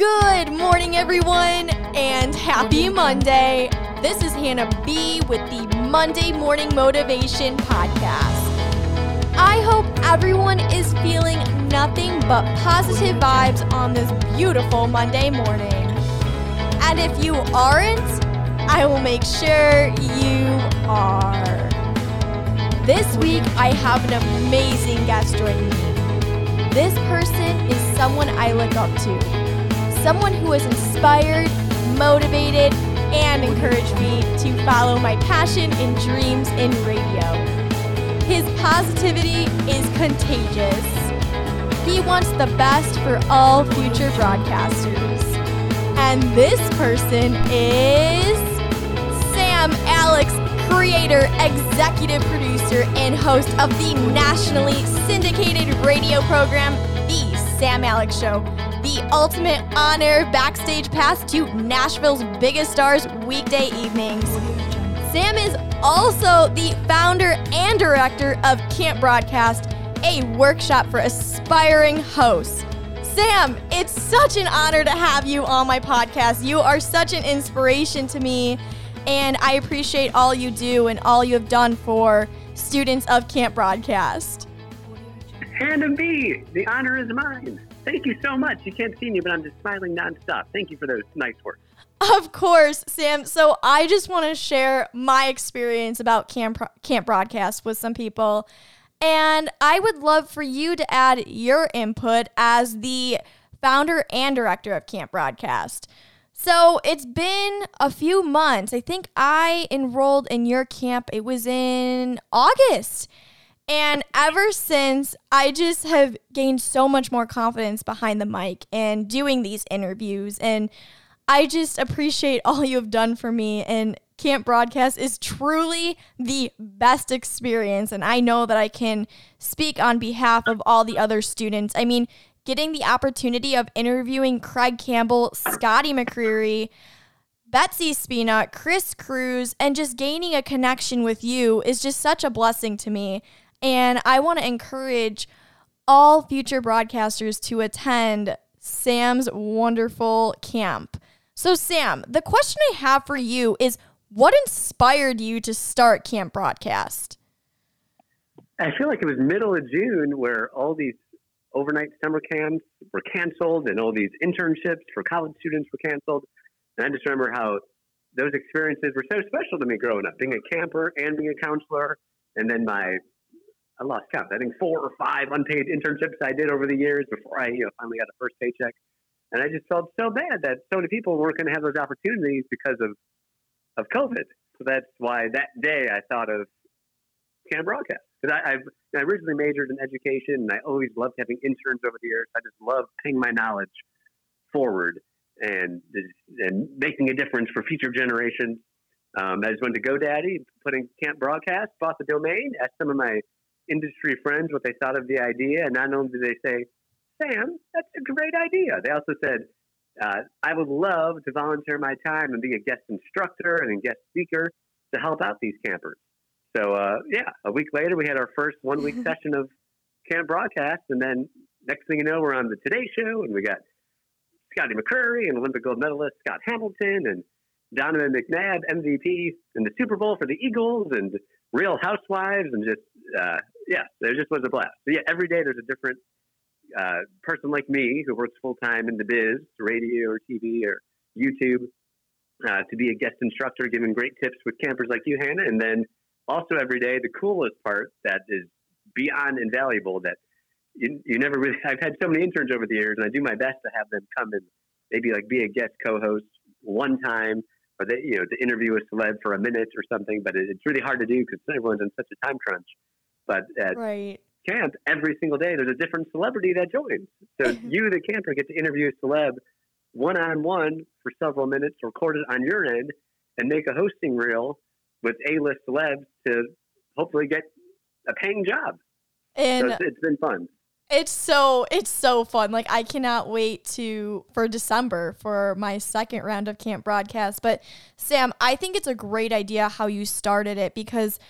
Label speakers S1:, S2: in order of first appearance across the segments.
S1: Good morning, everyone, and happy Monday. This is Hannah B. with the Monday Morning Motivation Podcast. I hope everyone is feeling nothing but positive vibes on this beautiful Monday morning. And if you aren't, I will make sure you are. This week, I have an amazing guest joining me. This person is someone I look up to. Someone who has inspired, motivated, and encouraged me to follow my passion and dreams in radio. His positivity is contagious. He wants the best for all future broadcasters. And this person is Sam Alex, creator, executive producer, and host of the nationally syndicated radio program, The Sam Alex Show, the ultimate on-air backstage pass to Nashville's biggest stars weekday evenings. Sam is also the founder and director of Camp Broadcast, a workshop for aspiring hosts. Sam, it's such an honor to have you on my podcast. You are such an inspiration to me, and I appreciate all you do and all you have done for students of Camp Broadcast.
S2: Hannah B., the honor is mine. Thank you so much. You can't see me, but I'm just smiling nonstop. Thank you for those nice words.
S1: Of course, Sam. So I just want to share my experience about Camp Broadcast with some people. And I would love for you to add your input as the founder and director of Camp Broadcast. So it's been a few months. I think I enrolled in your camp. It was in August. And ever since, I just have gained so much more confidence behind the mic and doing these interviews. And I just appreciate all you have done for me. And Camp Broadcast is truly the best experience. And I know that I can speak on behalf of all the other students. I mean, getting the opportunity of interviewing Craig Campbell, Scotty McCreery, Betsy Spina, Chris Cruz, and just gaining a connection with you is just such a blessing to me. And I want to encourage all future broadcasters to attend Sam's wonderful camp. So Sam, the question I have for you is, what inspired you to start Camp Broadcast?
S2: I feel like it was middle of June where all these overnight summer camps were canceled and all these internships for college students were canceled. And I just remember how those experiences were so special to me growing up, being a camper and being a counselor. And then I lost count. I think 4 or 5 unpaid internships I did over the years before I finally got a first paycheck. And I just felt so bad that so many people weren't going to have those opportunities because of COVID. So that's why that day I thought of Camp Broadcast. Because I originally majored in education, and I always loved having interns over the years. I just love paying my knowledge forward and making a difference for future generations. I just went to GoDaddy, put in Camp Broadcast, bought the domain, asked some of my industry friends what they thought of the idea, and not only did they say, Sam, that's a great idea, they also said, I would love to volunteer my time and be a guest instructor and a guest speaker to help out these campers. So, a week later, we had our first 1-week session of Camp Broadcast, and then next thing you know, we're on the Today Show, and we got Scotty McCreery and Olympic gold medalist Scott Hamilton and Donovan McNabb, MVP in the Super Bowl for the Eagles, and Real Housewives, and just, there just was a blast. So, every day there's a different person like me who works full-time in the biz, radio or TV or YouTube, to be a guest instructor, giving great tips with campers like you, Hannah. And then also every day, the coolest part that is beyond invaluable that you never really, I've had so many interns over the years, and I do my best to have them come and maybe like be a guest co-host one time, or they, to interview a celeb for a minute or something, but it's really hard to do because everyone's in such a time crunch. But at camp, every single day, there's a different celebrity that joins. So you, the camper, get to interview a celeb one-on-one for several minutes, record it on your end, and make a hosting reel with A-list celebs to hopefully get a paying job. And so it's been fun.
S1: It's so fun. Like, I cannot wait for December for my second round of Camp Broadcast. But Sam, I think it's a great idea how you started it, because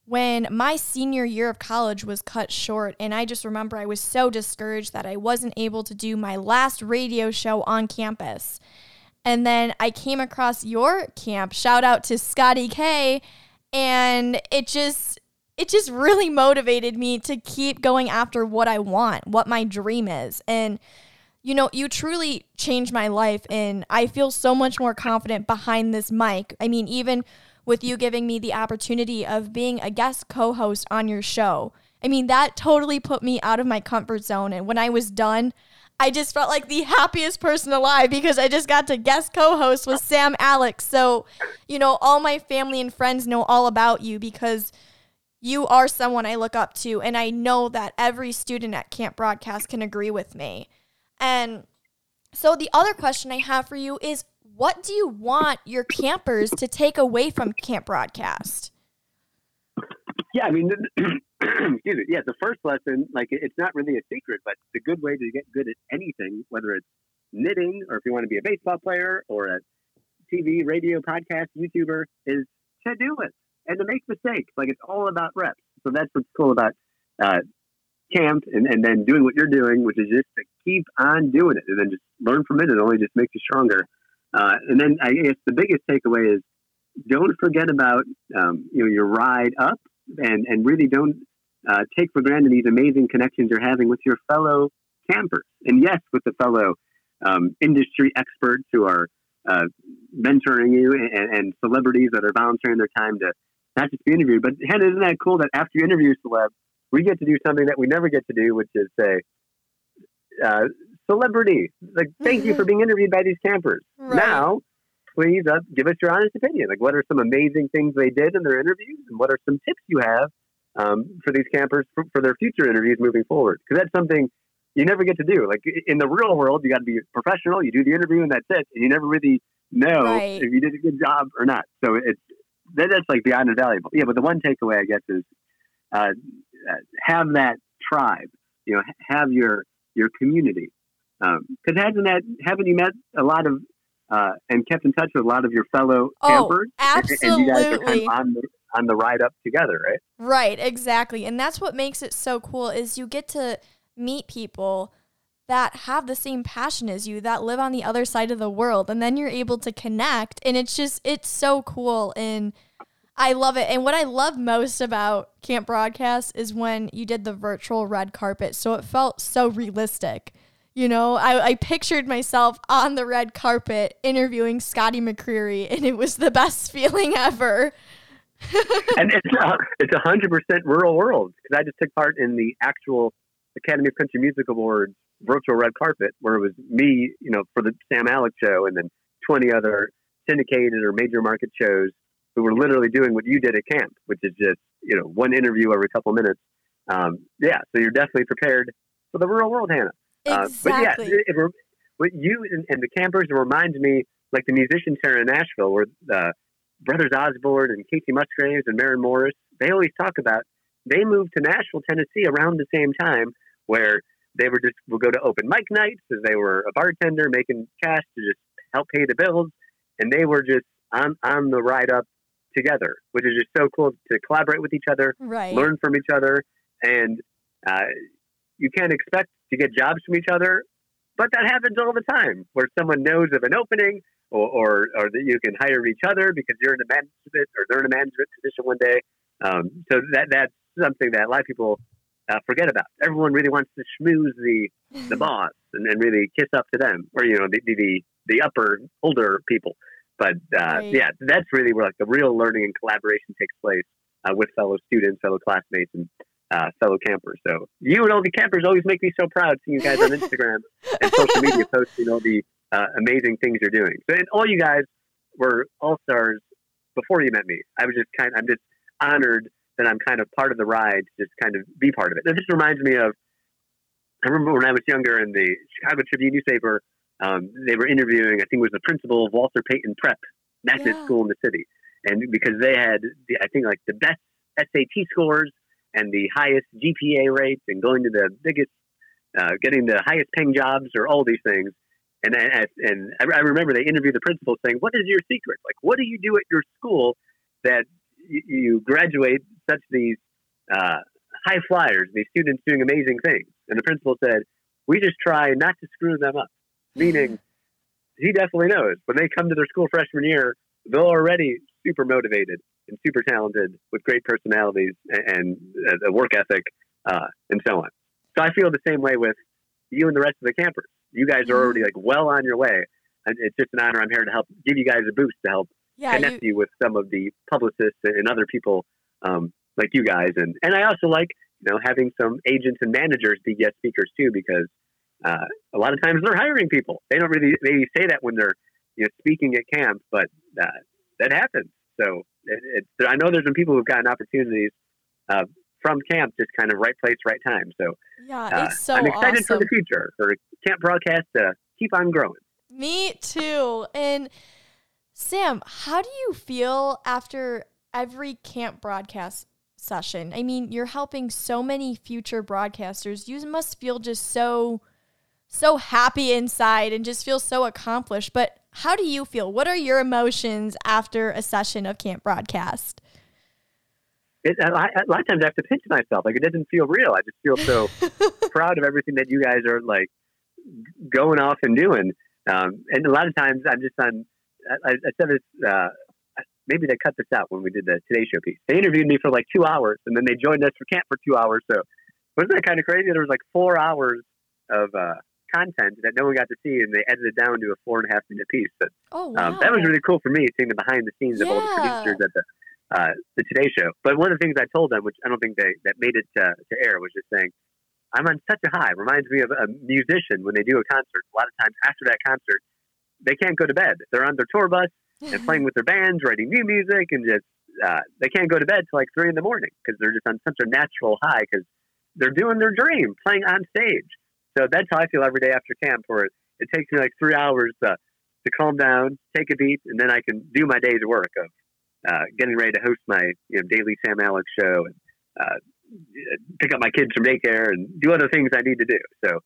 S1: when my senior year of college was cut short, and I just remember I was so discouraged that I wasn't able to do my last radio show on campus. And then I came across your camp, shout out to Scotty K, and it just really motivated me to keep going after what I want, what my dream is. And, you know, you truly changed my life, and I feel so much more confident behind this mic. I mean, even with you giving me the opportunity of being a guest co-host on your show, I mean, that totally put me out of my comfort zone. And when I was done, I just felt like the happiest person alive because I just got to guest co-host with Sam Alex. So, you know, all my family and friends know all about you because you are someone I look up to, and I know that every student at Camp Broadcast can agree with me. And so the other question I have for you is, what do you want your campers to take away from Camp Broadcast?
S2: Yeah, I mean, excuse me. Yeah, the first lesson, like, it's not really a secret, but the good way to get good at anything, whether it's knitting or if you want to be a baseball player or a TV, radio, podcast, YouTuber, is to do it and to make mistakes. Like, it's all about reps. So that's what's cool about camp and then doing what you're doing, which is just to keep on doing it and then just learn from it. It only just makes you stronger. And then I guess the biggest takeaway is don't forget about your ride up and really don't take for granted these amazing connections you're having with your fellow campers. And yes, with the fellow industry experts who are mentoring you and celebrities that are volunteering their time to not just be interviewed, but Hannah, isn't that cool that after you interview a celeb, we get to do something that we never get to do, which is say, celebrity, like, thank you for being interviewed by these campers. Right. Now, please give us your honest opinion. Like, what are some amazing things they did in their interviews, and what are some tips you have for these campers for their future interviews moving forward? Because that's something you never get to do. Like, in the real world, you got to be professional. You do the interview, and that's it. And you never really know if you did a good job or not. So that's like beyond invaluable. Yeah, but the one takeaway, I guess, is have that tribe. You know, have your community. Because haven't you met a lot of and kept in touch with a lot of your fellow campers?
S1: Absolutely.
S2: And you guys are kind of on the ride up together, right?
S1: Right, exactly. And that's what makes it so cool is you get to meet people that have the same passion as you, that live on the other side of the world, and then you're able to connect, and it's so cool, and I love it. And what I love most about Camp Broadcast is when you did the virtual red carpet, so it felt so realistic. You know, I pictured myself on the red carpet interviewing Scotty McCreery, and it was the best feeling ever.
S2: And it's 100% rural world, because I just took part in the actual Academy of Country Music Awards virtual red carpet, where it was me, you know, for the Sam Alex show, and then 20 other syndicated or major market shows who were literally doing what you did at camp, which is just, you know, one interview every couple minutes. So you're definitely prepared for the real world, Hannah.
S1: Exactly.
S2: But yeah, what you and the campers, it reminds me like the musicians here in Nashville, where Brothers Osborne and Casey Musgraves and Maren Morris, they always talk about they moved to Nashville, Tennessee around the same time, where they would go to open mic nights as they were a bartender making cash to just help pay the bills, and they were just on the ride up together, which is just so cool to collaborate with each other,
S1: right.
S2: Learn from each other, and you can't expect to get jobs from each other, but that happens all the time, where someone knows of an opening, or that you can hire each other because you're in a management or they're in a management position one day. So that's something that a lot of people forget about. Everyone really wants to schmooze the boss and really kiss up to them, or, you know, the upper older people. But
S1: right.
S2: Yeah, that's really where like the real learning and collaboration takes place with fellow students, fellow classmates, and fellow campers. So you and all the campers always make me so proud seeing you guys on Instagram and social media posting all the amazing things you're doing. So, and all you guys were all-stars before you met me. I'm just honored that I'm kind of part of the ride, to just kind of be part of it. It just reminds me of, I remember when I was younger in the Chicago Tribune newspaper, they were interviewing, I think it was the principal of Walter Payton Prep, magnet school in the city. And because they had, I think, like the best SAT scores and the highest GPA rates and going to the biggest, getting the highest paying jobs or all these things. And I remember they interviewed the principal saying, "What is your secret? Like, what do you do at your school that you graduate such these high flyers, these students doing amazing things. And the principal said, we just try not to screw them up, meaning he definitely knows when they come to their school freshman year, they're already super motivated and super talented with great personalities and a work ethic and so on. So I feel the same way with you and the rest of the campers. You guys are already like well on your way. And it's just an honor. I'm here to help give you guys a boost to help connect you with some of the publicists and other people like you guys. And I also like, having some agents and managers be guest speakers too, because a lot of times they're hiring people. They don't really maybe say that when they're speaking at camp, but that happens. So I know there's been people who've gotten opportunities from camp, just kind of right place, right time. So
S1: it's so
S2: I'm excited
S1: awesome
S2: for the future for Camp Broadcast to keep on growing.
S1: Me too. And Sam, how do you feel after every camp broadcast session? I mean, you're helping so many future broadcasters. You must feel just so happy inside and just feel so accomplished. But how do you feel? What are your emotions after a session of Camp Broadcast?
S2: A lot of times I have to pinch myself. Like, it doesn't feel real. I just feel so proud of everything that you guys are like going off and doing. And a lot of times I'm just on, I said this, maybe they cut this out when we did the Today Show piece. They interviewed me for like 2 hours and then they joined us for camp for 2 hours. So wasn't that kind of crazy? There was like 4 hours of content that no one got to see, and they edited it down to a 4.5 minute piece. But that was really cool for me, seeing the behind the scenes of all the producers at the Today Show. But one of the things I told them, which I don't think that made it to air, was just saying, I'm on such a high. Reminds me of a musician when they do a concert. A lot of times after that concert, they can't go to bed. They're on their tour bus and playing with their bands, writing new music, and just they can't go to bed till like 3 a.m. because they're just on such a natural high because they're doing their dream, playing on stage. So that's how I feel every day after camp, where it takes me like 3 hours to calm down, take a beat, and then I can do my day's work of getting ready to host my daily Sam Alex show and pick up my kids from daycare and do other things I need to do. So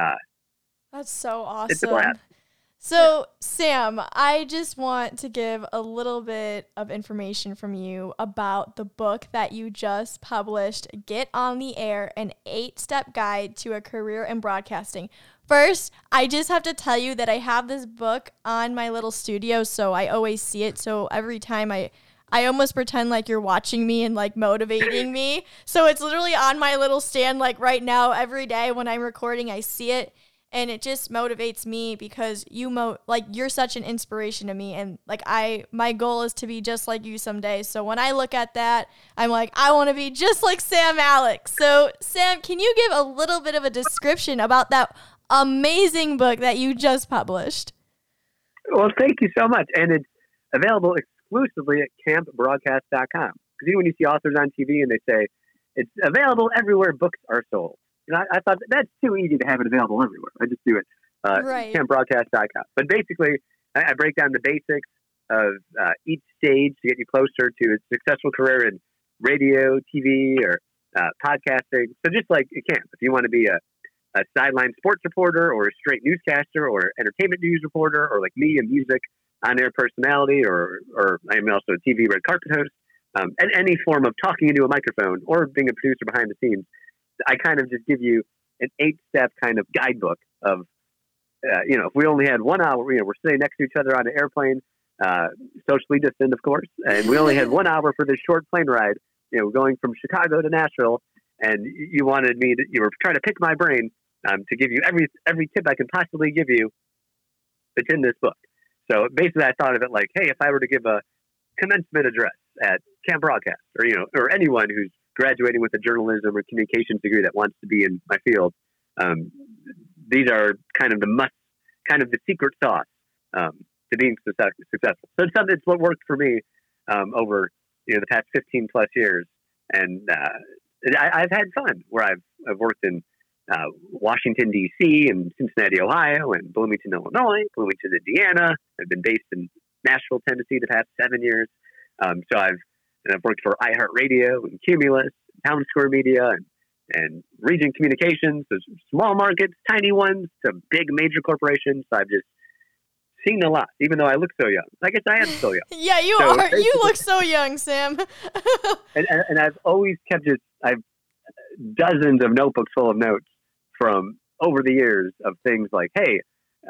S1: that's so awesome.
S2: It's a blast.
S1: So, Sam, I just want to give a little bit of information from you about the book that you just published, Get on the Air, an 8-step guide to a career in broadcasting. First, I just have to tell you that I have this book on my little studio, so I always see it. So every time I almost pretend like you're watching me and like motivating me. So it's literally on my little stand like right now. Every day when I'm recording, I see it. And it just motivates me because you're such an inspiration to me. And like my goal is to be just like you someday. So when I look at that, I'm like, I want to be just like Sam Alex. So Sam, can you give a little bit of a description about that amazing book that you just published?
S2: Well, thank you so much. And it's available exclusively at campbroadcast.com. Because even when you see authors on TV and they say it's available everywhere books are sold. I thought that's too easy to have it available everywhere. I just do it. Campbroadcast.com. But basically, I break down the basics of each stage to get you closer to a successful career in radio, TV, or podcasting. So just like a camp, if you want to be a sideline sports reporter or a straight newscaster or entertainment news reporter or like me, a music on-air personality, or I'm also a TV red carpet host, and any form of talking into a microphone or being a producer behind the scenes, I kind of just give you an 8-step kind of guidebook of, if we only had 1 hour, we're sitting next to each other on an airplane, socially distant, of course, and we only had 1 hour for this short plane ride, going from Chicago to Nashville, and you wanted me to, you were trying to pick my brain to give you every tip I can possibly give you. It's in this book. So basically I thought of it like, hey, if I were to give a commencement address at Camp Broadcast or anyone who's graduating with a journalism or communications degree that wants to be in my field, these are kind of the secret sauce to being successful. So it's what worked for me over the past 15 plus years, and I've had fun where I've worked in Washington D.C. and Cincinnati, Ohio, and Bloomington, Illinois, Bloomington, Indiana. I've been based in Nashville, Tennessee, the past 7 years. So I've worked for iHeartRadio and Cumulus, Town Square Media, and Region Communications. So small markets, tiny ones, to big major corporations. So I've just seen a lot, even though I look so young. I guess I am still young.
S1: Yeah, you are. You look so young, Sam.
S2: and I've always kept I've dozens of notebooks full of notes from over the years of things like, hey,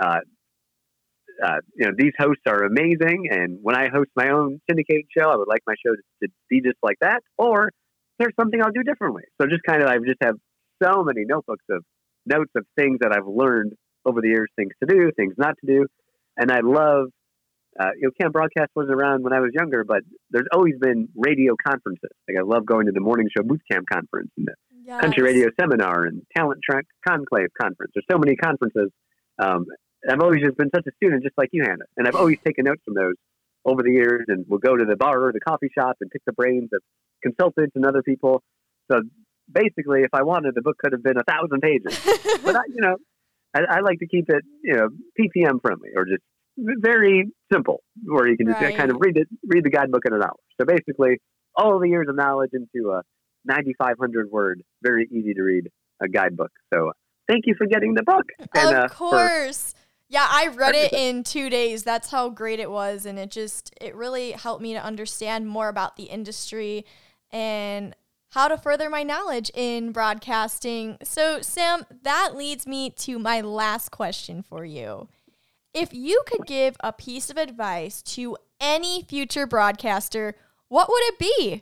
S2: these hosts are amazing, and when I host my own syndicated show, I would like my show to be just like that, or there's something I'll do differently. So just kind of, I just have so many notebooks of notes of things that I've learned over the years, things to do, things not to do. And I love, Camp Broadcast wasn't around when I was younger, but there's always been radio conferences. Like I love going to the Morning Show Boot Camp Conference and the Country Radio Seminar and Talent Track Conclave Conference. There's so many conferences. I've always just been such a student, just like you, Hannah. And I've always taken notes from those over the years, and we'll go to the bar or the coffee shop and pick the brains of consultants and other people. So basically, if I wanted, the book could have been 1,000 pages. But I like to keep it, PPM friendly, or just very simple, where you can just kind of read the guidebook in an hour. So basically, all the years of knowledge into a 9,500 word, very easy to read a guidebook. So thank you for getting the book. And,
S1: of course. I read it in 2 days. That's how great it was. And it really helped me to understand more about the industry and how to further my knowledge in broadcasting. So, Sam, that leads me to my last question for you. If you could give a piece of advice to any future broadcaster, what would it be?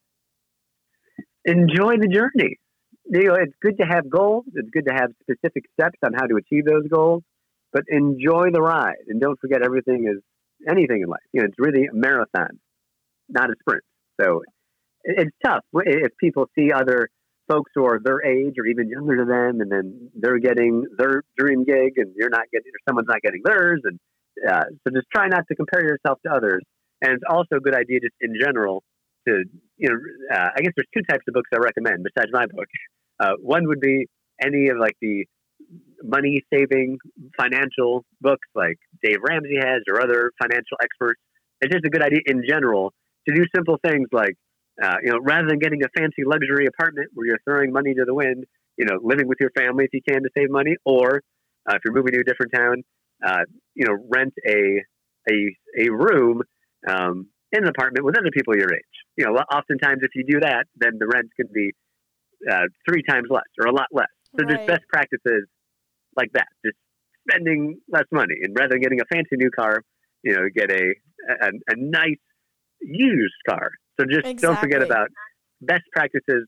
S2: Enjoy the journey. It's good to have goals. It's good to have specific steps on how to achieve those goals, but enjoy the ride. And don't forget, anything in life. It's really a marathon, not a sprint. So it's tough if people see other folks who are their age or even younger than them, and then they're getting their dream gig and you're not getting, or someone's not getting theirs. And so just try not to compare yourself to others. And it's also a good idea just in general to, I guess there's two types of books I recommend besides my book. One would be any of like the money saving financial books like Dave Ramsey has or other financial experts. It's just a good idea in general to do simple things like, rather than getting a fancy luxury apartment where you're throwing money to the wind, living with your family if you can to save money, or if you're moving to a different town, rent a room in an apartment with other people your age. Oftentimes if you do that, then the rent can be 3 times less or a lot less. So just best practices like that, just spending less money, and rather than getting a fancy new car, get a nice used car. So just don't forget about best practices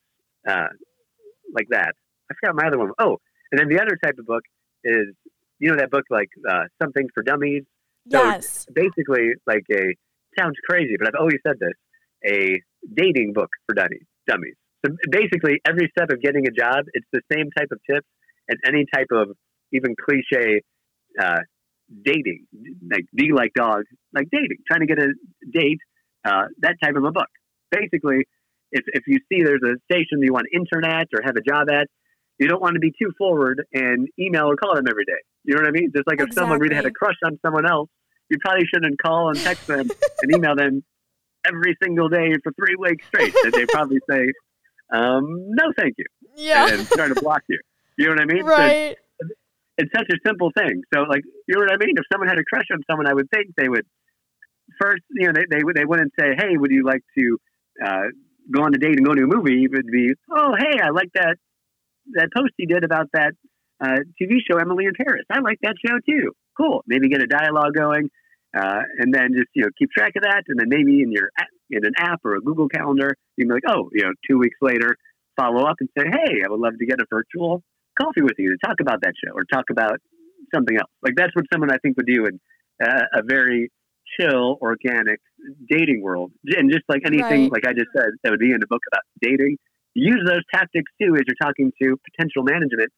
S2: like that. I forgot my other one. Oh, and then the other type of book is, that book like Something for Dummies.
S1: Yes.
S2: So basically like sounds crazy, but I've always said this, a dating book for dummies. So basically every step of getting a job, it's the same type of tips and any type of even cliche dating, like be like dog, like dating, trying to get a date, that type of a book. Basically, if you see there's a station you want to intern at or have a job at, you don't want to be too forward and email or call them every day. You know what I mean? Just like if someone really had a crush on someone else, you probably shouldn't call and text them and email them every single day for 3 weeks straight. And they probably say, no, thank you.
S1: Yeah.
S2: And start to block you. You know what I mean?
S1: Right.
S2: So it's such a simple thing. So, like, you know what I mean? If someone had a crush on someone, I would think they would first, they wouldn't say, hey, would you like to go on a date and go to a movie? It would be, oh, hey, I like that post you did about that TV show, Emily in Paris. I like that show too. Cool. Maybe get a dialogue going, and then just keep track of that. And then maybe in an app or a Google Calendar, you can be like, 2 weeks later, follow up and say, hey, I would love to get a virtual coffee with you to talk about that show or talk about something else. Like that's what someone I think would do in a very chill, organic dating world. And just like anything, like I just said, that would be in a book about dating. Use those tactics too as you're talking to potential management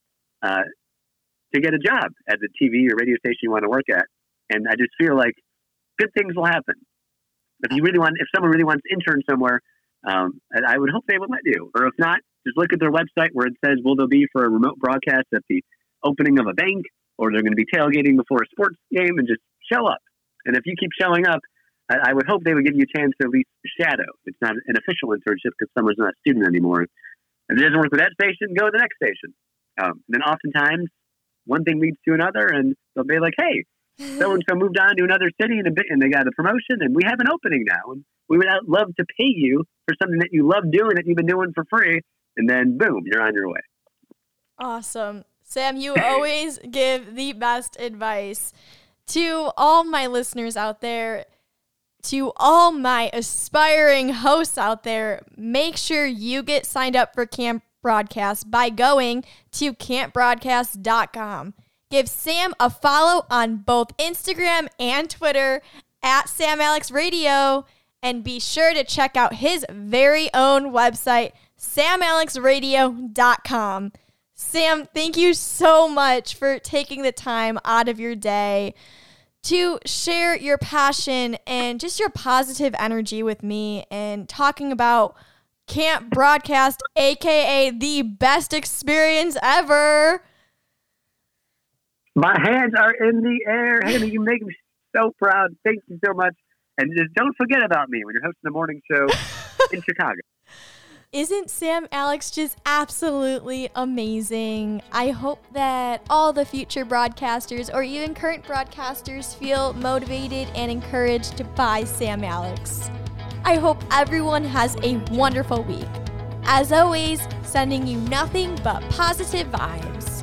S2: to get a job at the TV or radio station you want to work at. And I just feel like good things will happen. If someone really wants to intern somewhere, I would hope they would let you. Or if not, just look at their website where it says, will they be for a remote broadcast at the opening of a bank, or they're going to be tailgating before a sports game, and just show up. And if you keep showing up, I would hope they would give you a chance to at least shadow. It's not an official internship because someone's not a student anymore. If it doesn't work with that station, go to the next station. And then oftentimes, one thing leads to another, and they'll be like, hey, so-and-so moved on to another city and they got a promotion and we have an opening now. And we would love to pay you for something that you love doing that you've been doing for free. And then, boom, you're on your way.
S1: Awesome. Sam, you always give the best advice. To all my listeners out there, to all my aspiring hosts out there, make sure you get signed up for Camp Broadcast by going to campbroadcast.com. Give Sam a follow on both Instagram and Twitter at Sam Alex Radio, and be sure to check out his very own website, samalexradio.com. Sam, thank you so much for taking the time out of your day to share your passion and just your positive energy with me and talking about Camp Broadcast, aka the best experience ever.
S2: My hands are in the air. Hannah, you make me so proud. Thank you so much. And just don't forget about me when you're hosting the morning show in Chicago.
S1: Isn't Sam Alex just absolutely amazing? I hope that all the future broadcasters or even current broadcasters feel motivated and encouraged by Sam Alex. I hope everyone has a wonderful week. As always, sending you nothing but positive vibes.